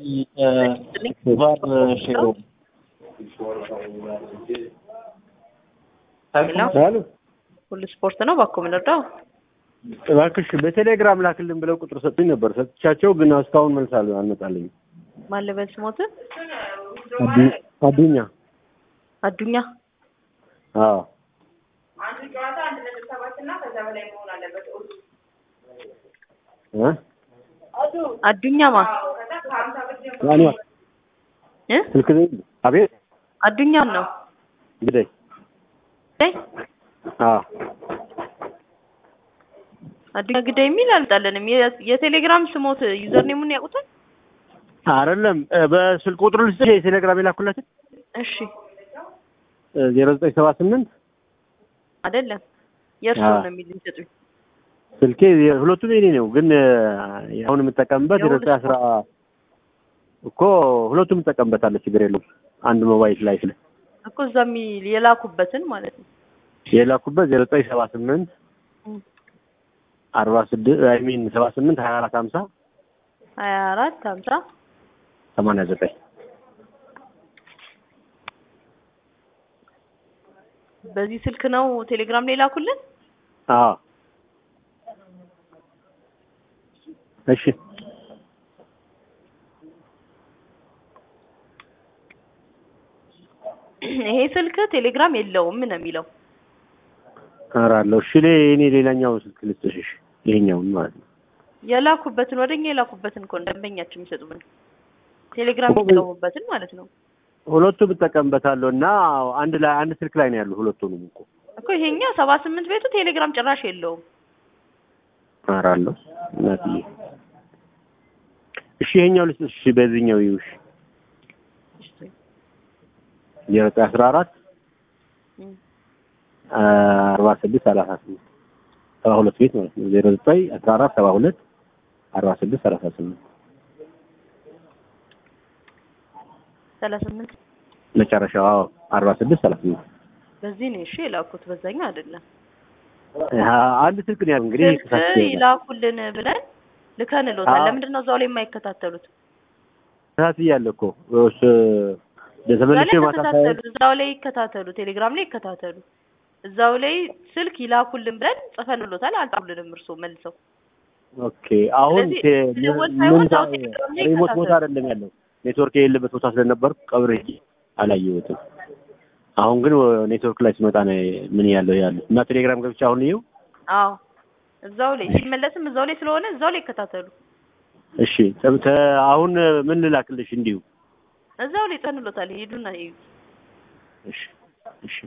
var şey ሄሎ ሁሉ ስፖርት ነው ባኮ ምንርዳው እባክሽ በቴሌግራም ላክልን ብለው ቁጥር ሰጥኝ ነበር ሰጥቻቸው ግን እስካሁን መልስ አልመጣልኝም ማለበል ስሞት አዱኛ አዎ አንዱ ጨዋታ 1.7 እና ከዛ በላይ መሆን አለበት አዱኛማ ያኔ ስልክ አቤት አዱኛ ነው ግዴ አዱኛ ግዴ የሚል አልጣለንም የቴሌግራም ስሞት ዩዘር ኔሙን ያውቁታል አይደለም በስልክ ቁጥሩ ልስጥ የቴሌግራም ይላኩለት እሺ 0978 አይደለም የርሶ ነው የሚልኝ ስልኬ ሁለቱም የኔ ነው ግን አሁን የምጠቀምበት 910 እኮ ሁለቱም የምጠቀምበታለሁ ችግር የለውም አንድ ሞባይል ላይ ስለ እኮ እዛም የላኩበትን ማለት ነው የላኩበት 0978 46 አይ ሚን 78 24 50 89 በዚህ ስልክ ነው ቴሌግራም ላይ ላኩልን አዎ እሺ ይሄ ስልክ ቴሌግራም የለውም ነው የሚለው አራለው እሺ እኔ ሌላኛው ስልክ ልስጥሽ ይሄኛው ማለት ነው የላኩበትን ወደኛ የላኩበትን እኮ ደንበኛችን የሚሰጡብን ቴሌግራም የሚጠቀሙበትን ማለት ነው ሁለቱም ብጠቀምበታለሁና አንድ ስልክ ላይ ነው ያለው ሁለቱንም እኮ ይሄኛ 78 ቤቱ ቴሌግራም ጭራሽ የለውም አራለው ናቲ እሺ ይሄኛው ልስጥሽ በዚህኛው ይውሽ 14 46 38 72 ቤት ማለት ነው 09 14 72 46 38 መጨረሻው 46 38 በዚህ ነው እሺ ላኩት በዛኛው አይደለም አንድ ስልክ ነው እንግዲህ ይላኩልን ብለን ልከንሎታል ለምንድን ነው እዛው ላይ የማይከታተሉት ታትያለኮ ለዘመልሽ ማታሳይ እዛው ላይ ይከታተሉ ቴሌግራም ላይ ይከታተሉ እዛው ላይ ስልክ ይላኩልን ብለን ጽፈንሎታል አልጣሉልንም እርሶ መልሰው ኦኬ አሁን ሪሞት ቦታ አይደለም ያለው ኔትወርክ የሌለበት ቦታ ስለነበር ቀብሬ አላየሁትም አሁን ግን ኔትወርክ ላይ ሲመጣ ነው ምን ያለው እና ቴሌግራም ገብቻ አሁን ይኸው አዎ እዛው ላይ ሲመለስም እዛው ላይ ስለሆነ እዛው ላይ ይከታተሉ እሺ አሁን ምን ልላክልሽ እንዲሁ እዛው ላይ ጽፈንሎታል ሄዱና እሺ